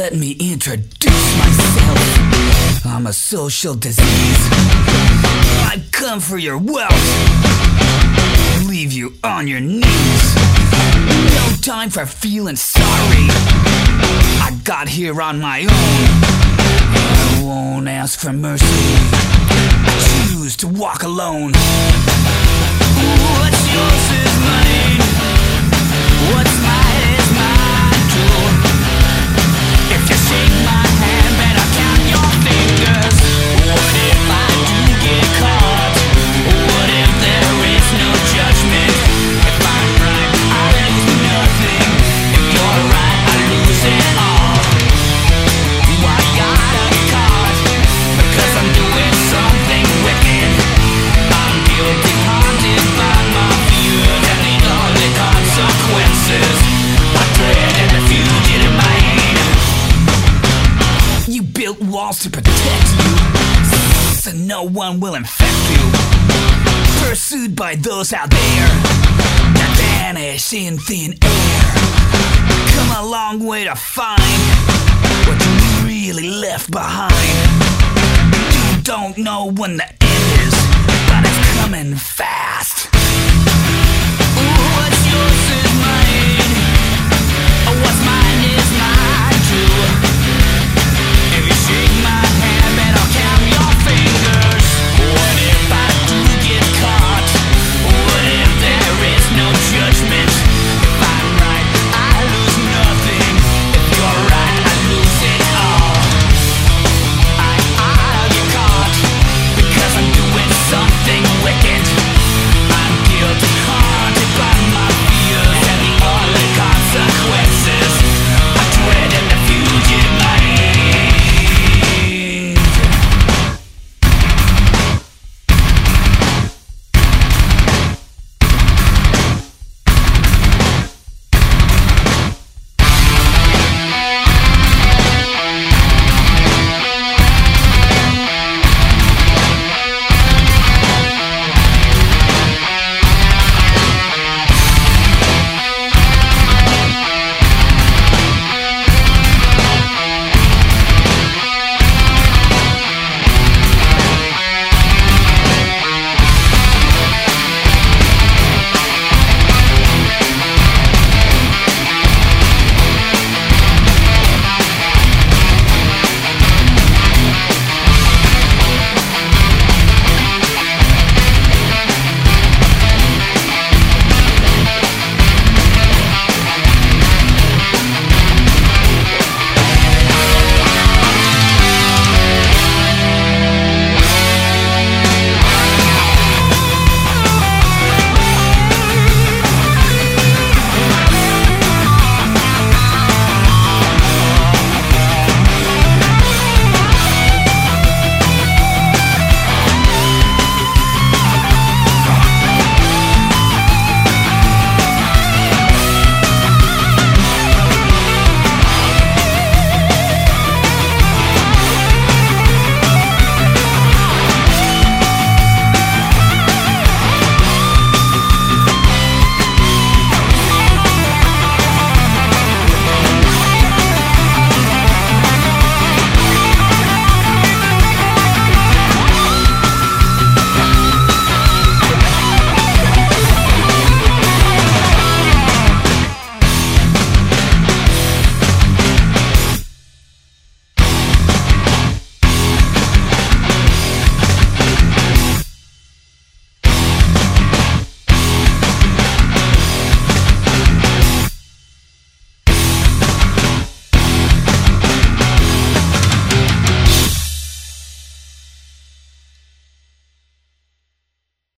Let me introduce myself. I'm a social disease. I've come for your wealth, leave you on your knees. No time for feeling sorry. I got here on my own. I won't ask for mercy. I choose to walk alone. What's yours is mine. What's mine is mine too. If you shake my hand, better count your fingers. What if I do get caught? What if there is no judgment? If I'm right, I lose nothing. If you're right, I lose it all. I got a cause because I'm doing something wicked. I'm guilty, haunted by my fears and need all the consequences. I dread and the fugitive mind. You built walls to protect you, so no one will infect you. Pursued by those out there that vanish in thin air. Come a long way to find what you really left behind. You don't know when the end is, but it's coming fast.